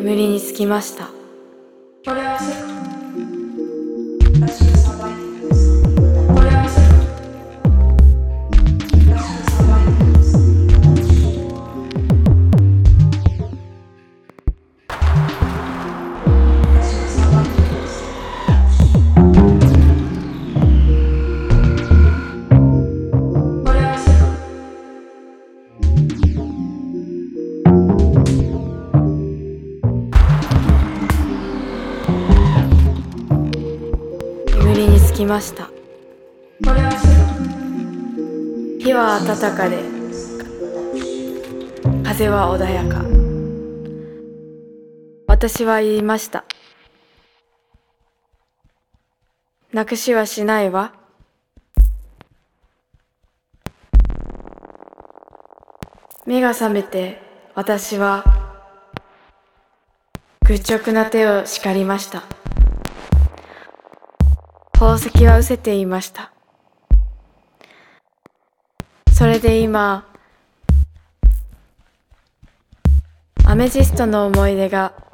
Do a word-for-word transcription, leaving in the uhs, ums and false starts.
眠りにつきました。 これはセット。私がさばいてください。これはセット。私がさばいてください。私がさばいてください。これはセット。 眠りにつきました。 これはセット。 日は暖かで風は穏やか。私は言いました。なくしはしないわ。目が覚めて私は愚直な手を叱りました。宝石は失せていました。それで今アメジストの思い出が